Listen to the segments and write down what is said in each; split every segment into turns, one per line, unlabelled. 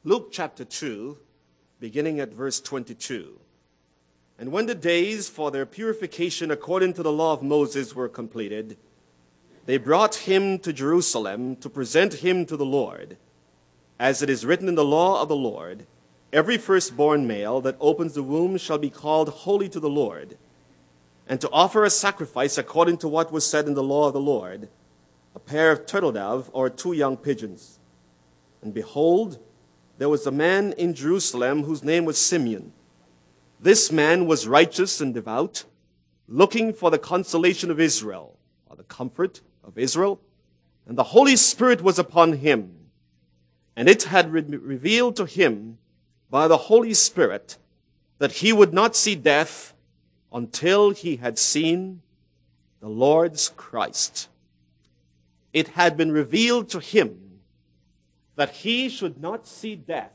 Luke chapter 2, beginning at verse 22. And when the days for their purification according to the law of Moses were completed, they brought him to Jerusalem to present him to the Lord. As it is written in the law of the Lord, every firstborn male that opens the womb shall be called holy to the Lord, and to offer a sacrifice according to what was said in the law of the Lord, a pair of turtle-dove or 2 young pigeons. And behold, there was a man in Jerusalem whose name was Simeon. This man was righteous and devout, looking for the consolation of Israel, or the comfort of Israel, and the Holy Spirit was upon him. And it had revealed to him by the Holy Spirit that he would not see death until he had seen the Lord's Christ. It had been revealed to him that he should not see death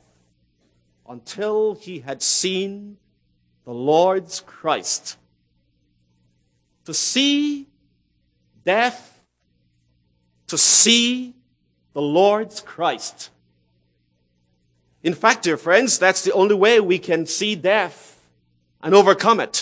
until he had seen the Lord's Christ. To see death, to see the Lord's Christ. In fact, dear friends, that's the only way we can see death and overcome it,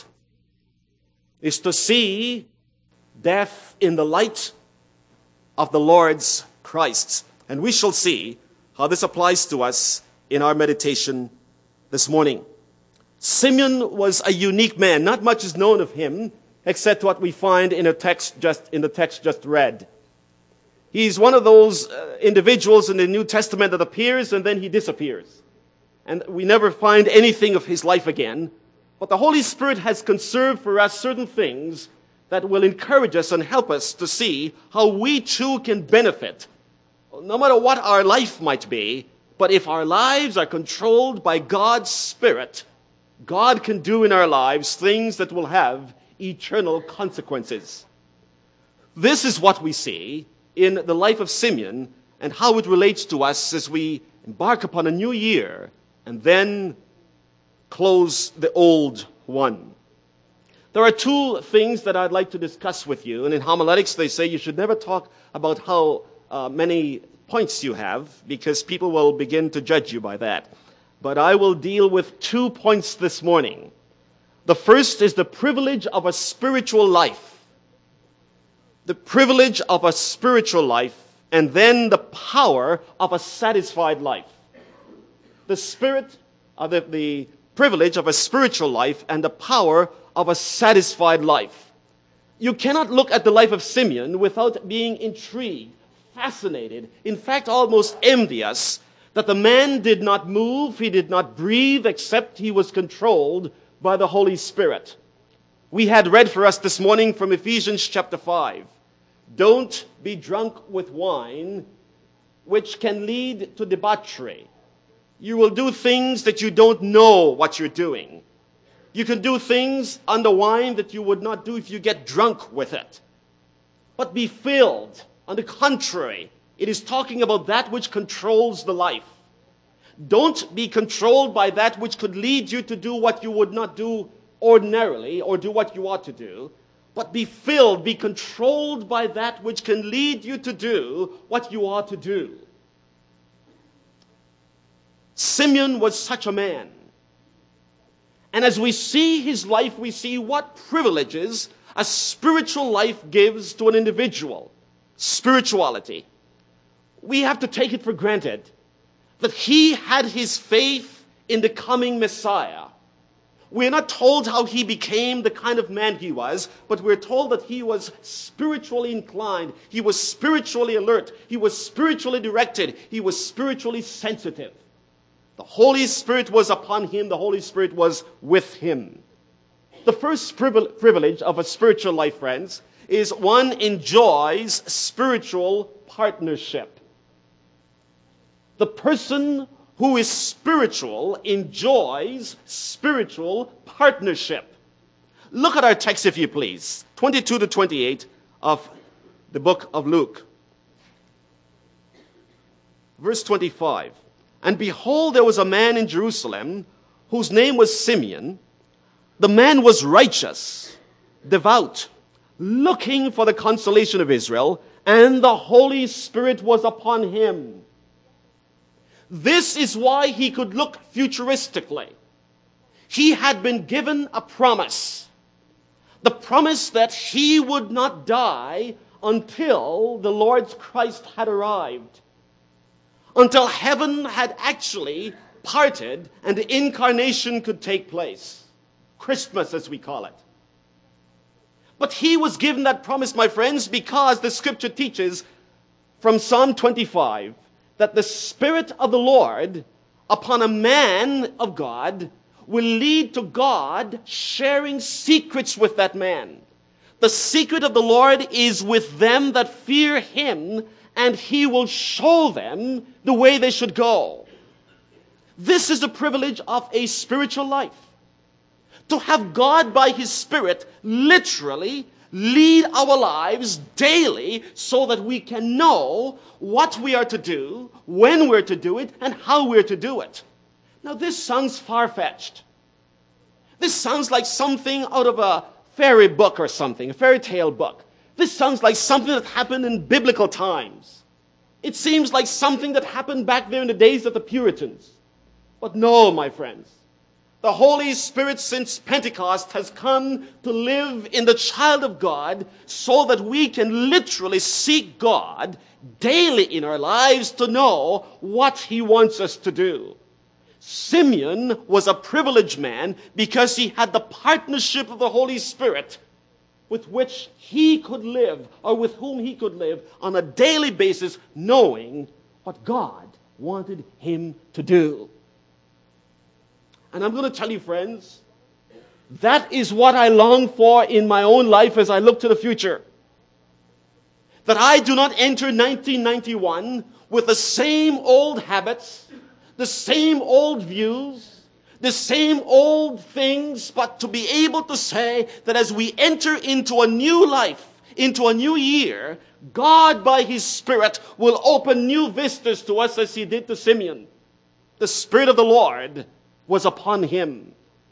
is to see death in the light of the Lord's Christ. And we shall see how this applies to us in our meditation this morning. Simeon was a unique man. Not much is known of him except what we find in the text just read. He's one of those individuals in the New Testament that appears and then he disappears. And we never find anything of his life again. But the Holy Spirit has conserved for us certain things that will encourage us and help us to see how we too can benefit, no matter what our life might be. But if our lives are controlled by God's Spirit, God can do in our lives things that will have eternal consequences. This is what we see in the life of Simeon and how it relates to us as we embark upon a new year and then close the old one. There are 2 things that I'd like to discuss with you. And in homiletics, they say you should never talk about how many points you have, because people will begin to judge you by that. But I will deal with 2 points this morning. The first is the privilege of a spiritual life. The privilege of a spiritual life, and then the power of a satisfied life. The privilege of a spiritual life and the power of a satisfied life. You cannot look at the life of Simeon without being intrigued, fascinated, in fact almost envious, that the man did not move, he did not breathe, except he was controlled by the Holy Spirit. We had read for us this morning from Ephesians chapter 5. Don't be drunk with wine, which can lead to debauchery. You will do things that you don't know what you're doing. You can do things under wine that you would not do if you get drunk with it. But be filled. On the contrary, it is talking about that which controls the life. Don't be controlled by that which could lead you to do what you would not do ordinarily or do what you ought to do. But be filled, be controlled by that which can lead you to do what you ought to do. Simeon was such a man. And as we see his life, we see what privileges a spiritual life gives to an individual. Spirituality. We have to take it for granted that he had his faith in the coming Messiah. We're not told how he became the kind of man he was, but we're told that he was spiritually inclined. He was spiritually alert. He was spiritually directed. He was spiritually sensitive. The Holy Spirit was upon him. The Holy Spirit was with him. The first privilege of a spiritual life, friends, is one enjoys spiritual partnership. The person who is spiritual enjoys spiritual partnership. Look at our text, if you please. 22 to 28 of the book of Luke. Verse 25. And behold, there was a man in Jerusalem whose name was Simeon. The man was righteous, devout, looking for the consolation of Israel, and the Holy Spirit was upon him. This is why he could look futuristically. He had been given a promise. The promise that he would not die until the Lord Christ had arrived. Until heaven had actually parted and the incarnation could take place. Christmas, as we call it. But he was given that promise, my friends, because the scripture teaches from Psalm 25 that the Spirit of the Lord upon a man of God will lead to God sharing secrets with that man. The secret of the Lord is with them that fear him, and he will show them the way they should go. This is the privilege of a spiritual life. To have God by his Spirit literally lead our lives daily so that we can know what we are to do, when we're to do it, and how we're to do it. Now this sounds far-fetched. This sounds like something out of a fairy book or something, a fairy tale book. This sounds like something that happened in biblical times. It seems like something that happened back there in the days of the Puritans. But no, my friends. The Holy Spirit since Pentecost has come to live in the child of God so that we can literally seek God daily in our lives to know what he wants us to do. Simeon was a privileged man because he had the partnership of the Holy Spirit with which he could live, or with whom he could live on a daily basis, knowing what God wanted him to do. And I'm going to tell you, friends, that is what I long for in my own life as I look to the future. That I do not enter 1991 with the same old habits, the same old views, the same old things, but to be able to say that as we enter into a new life, into a new year, God by his Spirit will open new vistas to us as he did to Simeon. The Spirit of the Lord was upon him.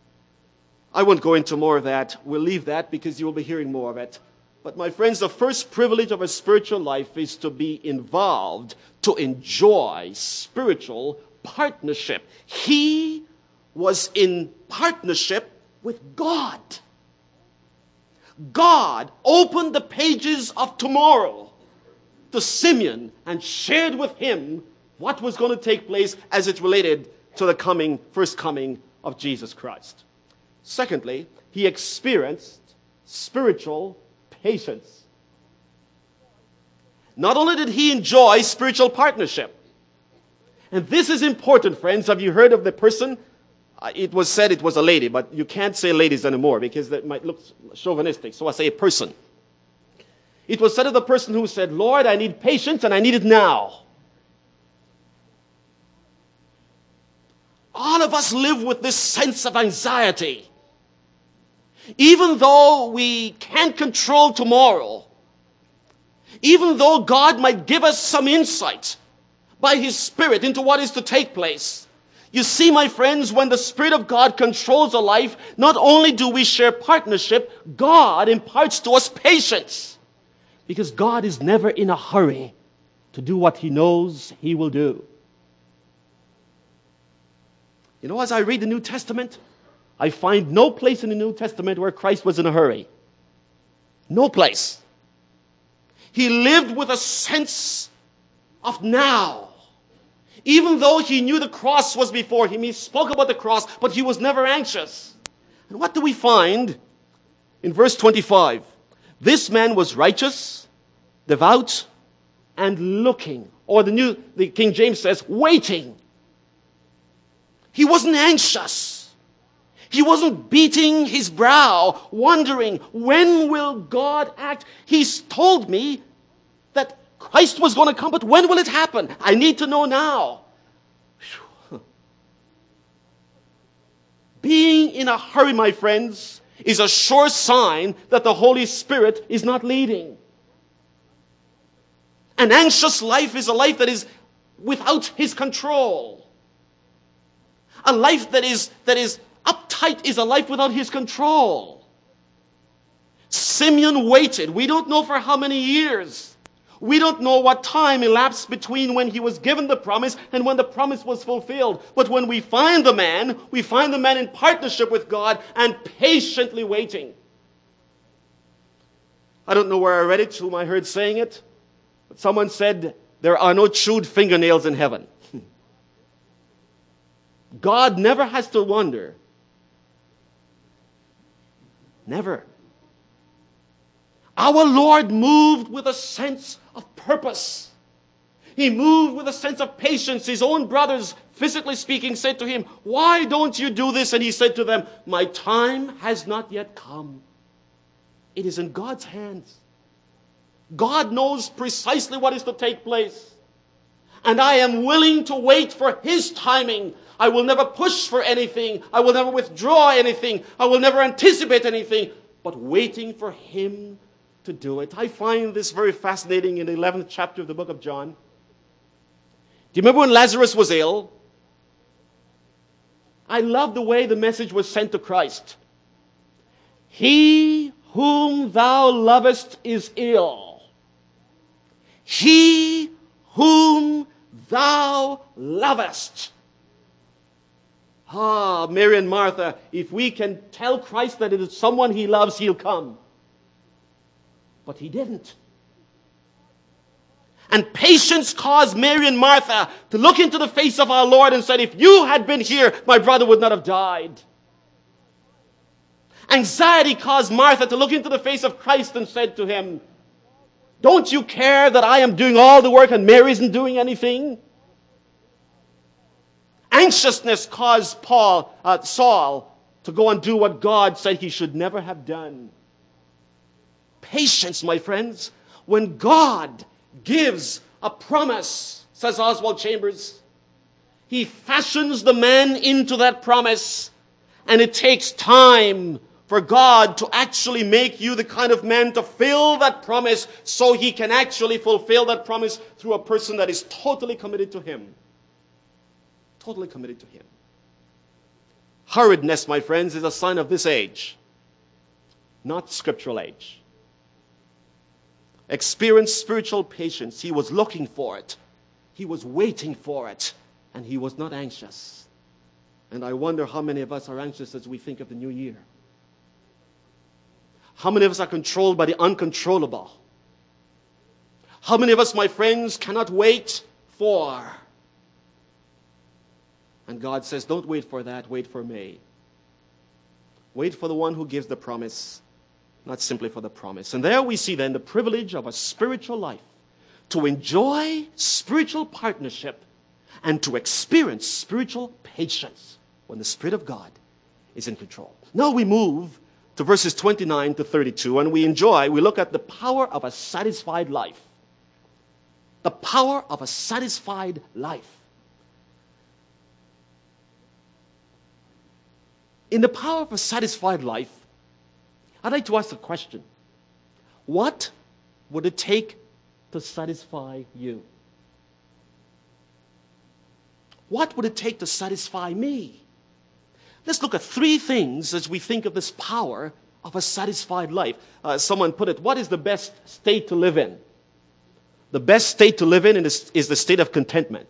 I won't go into more of that. We'll leave that because you will be hearing more of it. But my friends, the first privilege of a spiritual life is to be involved, to enjoy spiritual partnership. He was in partnership with God. God opened the pages of tomorrow to Simeon and shared with him what was going to take place as it related to the first coming of Jesus Christ. Secondly, he experienced spiritual patience. Not only did he enjoy spiritual partnership, and this is important, friends. Have you heard of the person? It was said it was a lady, but you can't say ladies anymore because that might look chauvinistic. So I say a person. It was said of the person who said, Lord, I need patience and I need it now. All of us live with this sense of anxiety. Even though we can't control tomorrow, even though God might give us some insight by his Spirit into what is to take place. You see, my friends, when the Spirit of God controls a life, not only do we share partnership, God imparts to us patience. Because God is never in a hurry to do what he knows he will do. You know, as I read the New Testament, I find no place in the New Testament where Christ was in a hurry. No place. He lived with a sense of now. Even though he knew the cross was before him, he spoke about the cross, but he was never anxious. And what do we find in verse 25? This man was righteous, devout, and looking. Or the King James says, waiting. He wasn't anxious. He wasn't beating his brow, wondering, when will God act? He's told me that Christ was going to come, but when will it happen? I need to know now. Being in a hurry, my friends, is a sure sign that the Holy Spirit is not leading. An anxious life is a life that is without his control. A life that is uptight is a life without his control. Simeon waited. We don't know for how many years. We don't know what time elapsed between when he was given the promise and when the promise was fulfilled. But when we find the man in partnership with God and patiently waiting. I don't know where I read it, whom I heard saying it, but someone said, there are no chewed fingernails in heaven. God never has to wonder. Never. Our Lord moved with a sense of purpose. He moved with a sense of patience. His own brothers, physically speaking, said to him, why don't you do this? And he said to them, my time has not yet come. It is in God's hands. God knows precisely what is to take place. And I am willing to wait for His timing. I will never push for anything. I will never withdraw anything. I will never anticipate anything, but waiting for Him to do it. I find this very fascinating in the 11th chapter of the book of John. Do you remember when Lazarus was ill? I love the way the message was sent to Christ. He whom thou lovest is ill. He whom thou lovest. Mary and Martha, if we can tell Christ that it is someone He loves, He'll come. But He didn't. And patience caused Mary and Martha to look into the face of our Lord and said, if you had been here, my brother would not have died. Anxiety caused Martha to look into the face of Christ and said to Him, don't you care that I am doing all the work and Mary isn't doing anything? Anxiousness caused Saul to go and do what God said he should never have done. Patience, my friends. When God gives a promise, says Oswald Chambers, He fashions the man into that promise, and it takes time for God to actually make you the kind of man to fill that promise so He can actually fulfill that promise through a person that is totally committed to Him. Totally committed to Him. Hurriedness, my friends, is a sign of this age, not scriptural age. Experience spiritual patience. He was looking for it. He was waiting for it. And he was not anxious. And I wonder how many of us are anxious as we think of the new year. How many of us are controlled by the uncontrollable? How many of us, my friends, cannot wait for? And God says, don't wait for that, wait for me. Wait for the one who gives the promise, not simply for the promise. And there we see then the privilege of a spiritual life, to enjoy spiritual partnership and to experience spiritual patience when the Spirit of God is in control. Now we move to verses 29 to 32, and we look at the power of a satisfied life. The power of a satisfied life. In the power of a satisfied life, I'd like to ask a question. What would it take to satisfy you? What would it take to satisfy me? Let's look at three things as we think of this power of a satisfied life. Someone put it, what is the best state to live in? The best state to live in is the state of contentment.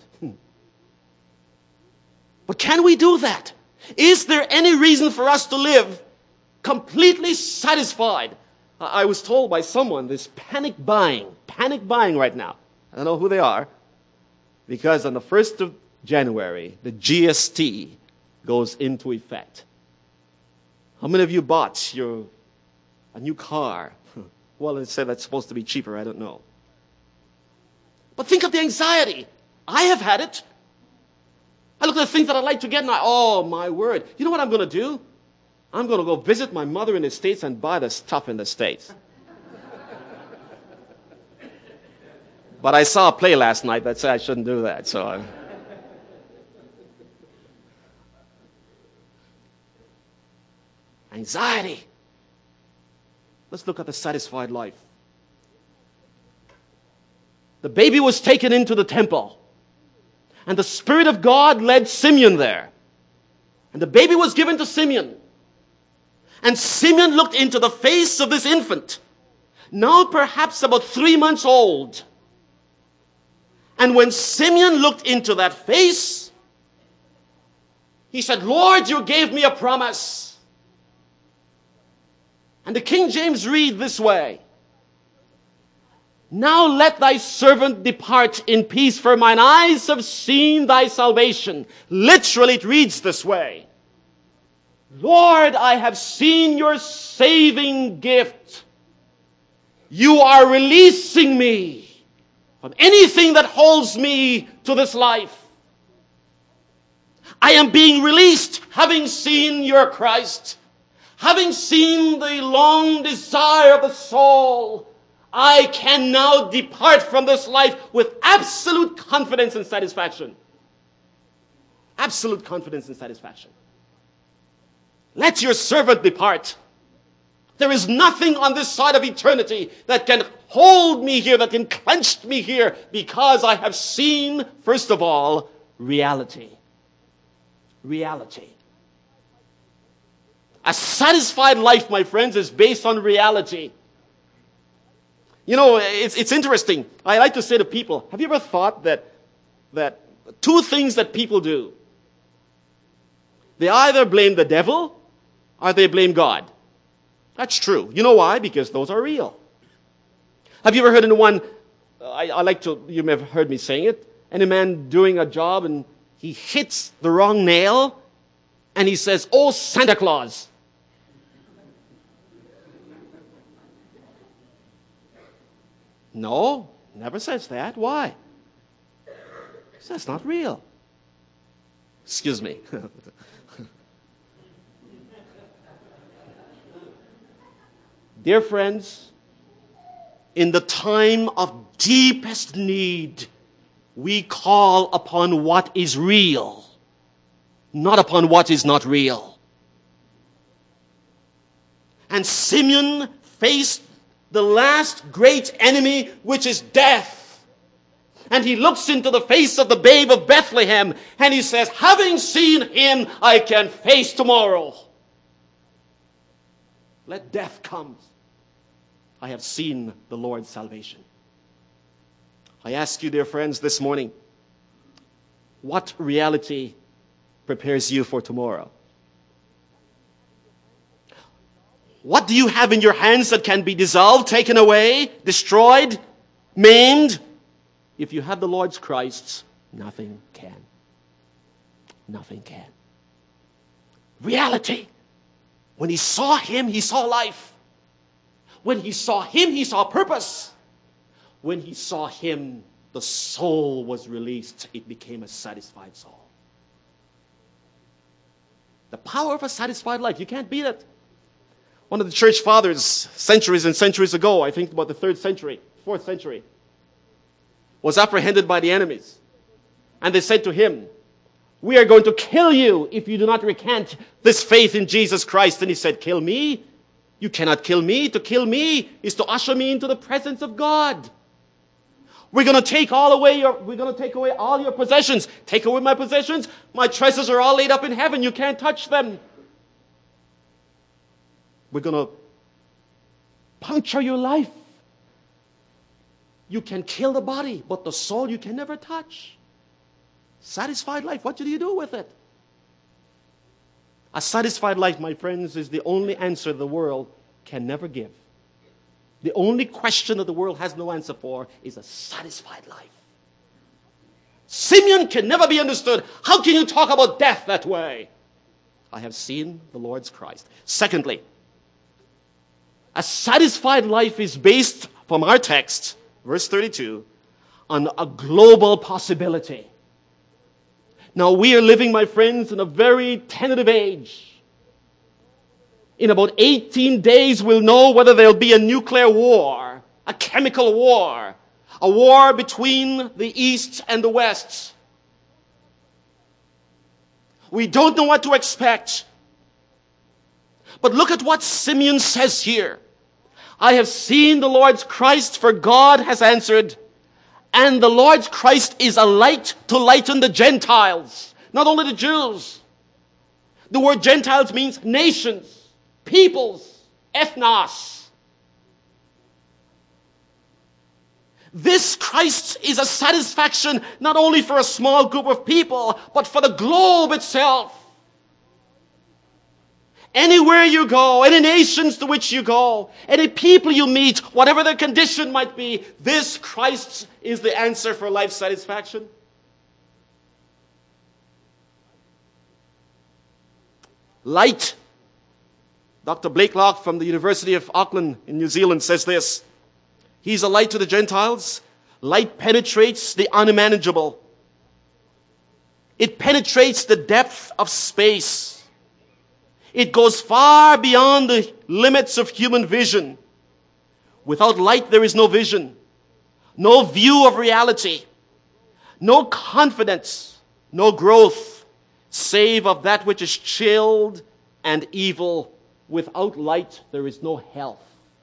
But can we do that? Is there any reason for us to live completely satisfied? I was told by someone there's panic buying right now. I don't know who they are, because on the 1st of January, the GST goes into effect. How many of you bought a new car? Well, they said that's supposed to be cheaper. I don't know. But think of the anxiety. I have had it. I look at the things that I'd like to get and oh my word. You know what I'm going to do? I'm going to go visit my mother in the States and buy the stuff in the States. But I saw a play last night that said I shouldn't do that. So anxiety. Let's look at the satisfied life. The baby was taken into the temple. And the Spirit of God led Simeon there. And the baby was given to Simeon. And Simeon looked into the face of this infant, now perhaps about 3 months old. And when Simeon looked into that face, he said, Lord, you gave me a promise. And the King James read this way, now let thy servant depart in peace, for mine eyes have seen thy salvation. Literally, it reads this way. Lord, I have seen your saving gift. You are releasing me from anything that holds me to this life. I am being released, having seen your Christ, having seen the long desire of the soul. I can now depart from this life with absolute confidence and satisfaction. Absolute confidence and satisfaction. Let your servant depart. There is nothing on this side of eternity that can hold me here, that can clench me here, because I have seen, first of all, reality. Reality. A satisfied life, my friends, is based on reality. You know, it's interesting. I like to say to people, have you ever thought that two things that people do? They either blame the devil or they blame God. That's true. You know why? Because those are real. Have you ever heard anyone, you may have heard me saying it, any man doing a job and he hits the wrong nail and he says, oh, Santa Claus. No, never says that. Why? Because that's not real. Excuse me. Dear friends, in the time of deepest need, we call upon what is real, not upon what is not real. And Simeon faced the last great enemy, which is death. And he looks into the face of the babe of Bethlehem, and he says, having seen him, I can face tomorrow. Let death come. I have seen the Lord's salvation. I ask you, dear friends, this morning, what reality prepares you for tomorrow? What do you have in your hands that can be dissolved, taken away, destroyed, maimed? If you have the Lord's Christ, nothing can. Nothing can. Reality. When he saw him, he saw life. When he saw him, he saw purpose. When he saw him, the soul was released. It became a satisfied soul. The power of a satisfied life, you can't beat it. One of the church fathers, centuries and centuries ago, I think about the 4th century, was apprehended by the enemies. And they said to him, we are going to kill you if you do not recant this faith in Jesus Christ. And he said, kill me? You cannot kill me. To kill me is to usher me into the presence of God. We're going to take away all your possessions. Take away my possessions. My treasures are all laid up in heaven. You can't touch them. We're going to puncture your life. You can kill the body, but the soul you can never touch. Satisfied life, what do you do with it? A satisfied life, my friends, is the only answer the world can never give. The only question that the world has no answer for is a satisfied life. Simeon can never be understood. How can you talk about death that way? I have seen the Lord's Christ. Secondly, a satisfied life is based, from our text, verse 32, on a global possibility. Now, we are living, my friends, in a very tentative age. In about 18 days, we'll know whether there'll be a nuclear war, a chemical war, a war between the East and the West. We don't know what to expect. But look at what Simeon says here. I have seen the Lord's Christ, for God has answered. And the Lord's Christ is a light to lighten the Gentiles, not only the Jews. The word Gentiles means nations, peoples, ethnos. This Christ is a satisfaction not only for a small group of people, but for the globe itself. Anywhere you go, any nations to which you go, any people you meet, whatever their condition might be, this Christ is the answer for life satisfaction. Light. Dr. Blakelock from the University of Auckland in New Zealand says this. He's a light to the Gentiles. Light penetrates the unmanageable. It penetrates the depth of space. It goes far beyond the limits of human vision. Without light, there is no vision, no view of reality, no confidence, no growth, save of that which is chilled and evil. Without light, there is no health.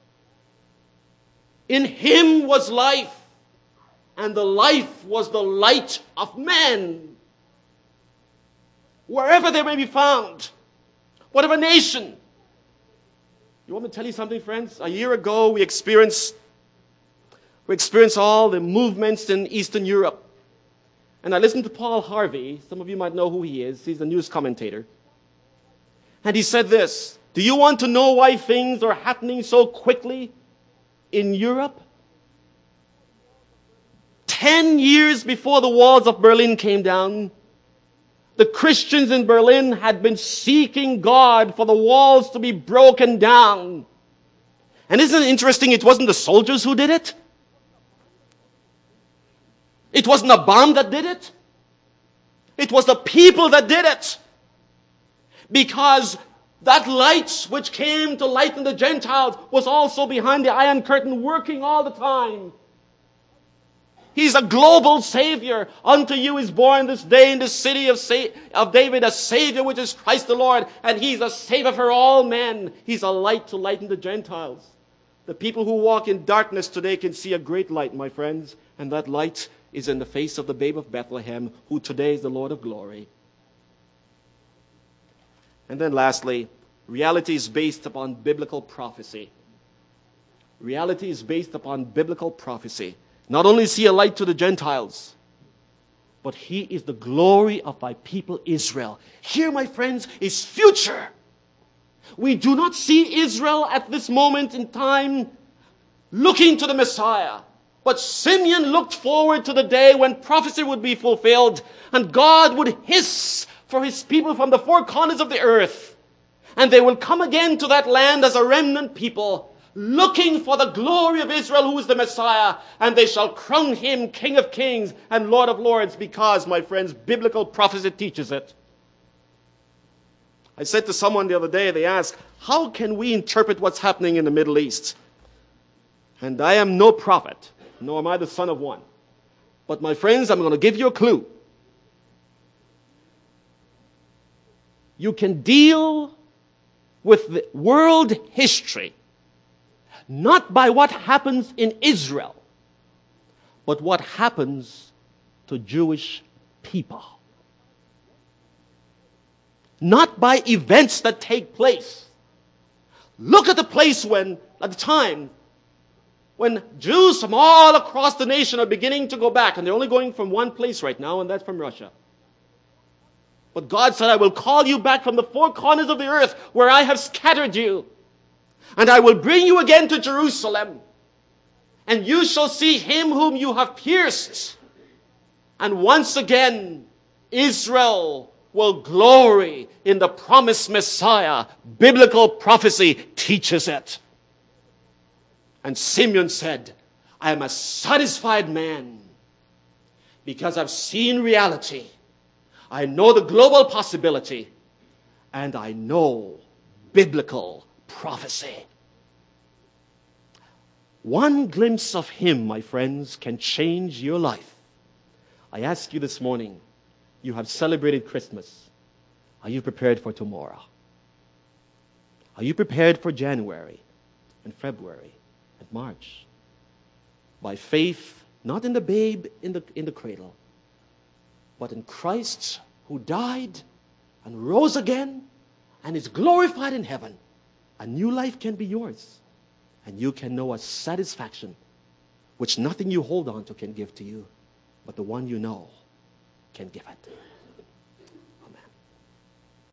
In him was life, and the life was the light of men. Wherever they may be found, whatever nation. You want me to tell you something, friends? A year ago, we experienced all the movements in Eastern Europe. And I listened to Paul Harvey. Some of you might know who he is. He's a news commentator. And he said this, do you want to know why things are happening so quickly in Europe? 10 years before the walls of Berlin came down, the Christians in Berlin had been seeking God for the walls to be broken down. And isn't it interesting, it wasn't the soldiers who did it? It wasn't a bomb that did it. It was the people that did it. Because that light which came to lighten the Gentiles was also behind the Iron Curtain working all the time. He's a global Savior. Unto you is born this day in the city of David a Savior, which is Christ the Lord. And He's a Savior for all men. He's a light to lighten the Gentiles. The people who walk in darkness today can see a great light, my friends. And that light is in the face of the babe of Bethlehem, who today is the Lord of glory. And then lastly, reality is based upon biblical prophecy. Reality is based upon biblical prophecy. Not only is He a light to the Gentiles, but He is the glory of my people Israel. Here, my friends, is future. We do not see Israel at this moment in time looking to the Messiah. But Simeon looked forward to the day when prophecy would be fulfilled and God would hiss for His people from the four corners of the earth. And they will come again to that land as a remnant people, looking for the glory of Israel, who is the Messiah, and they shall crown Him King of Kings and Lord of Lords, because, my friends, biblical prophecy teaches it. I said to someone the other day, they asked, how can we interpret what's happening in the Middle East? And I am no prophet, nor am I the son of one. But my friends, I'm going to give you a clue. You can deal with the world history not by what happens in Israel, but what happens to Jewish people. Not by events that take place. Look at the place at the time, when Jews from all across the nation are beginning to go back, and they're only going from one place right now, and that's from Russia. But God said, I will call you back from the four corners of the earth where I have scattered you. And I will bring you again to Jerusalem. And you shall see Him whom you have pierced. And once again, Israel will glory in the promised Messiah. Biblical prophecy teaches it. And Simeon said, I am a satisfied man because I've seen reality. I know the global possibility, and I know biblical prophecy. One glimpse of Him, my friends, can change your life. I ask you this morning, you have celebrated Christmas. Are you prepared for tomorrow? Are you prepared for January and February and March? By faith, not in the babe in the cradle, but in Christ, who died and rose again and is glorified in heaven. A new life can be yours, and you can know a satisfaction which nothing you hold on to can give to you, but the one you know can give it.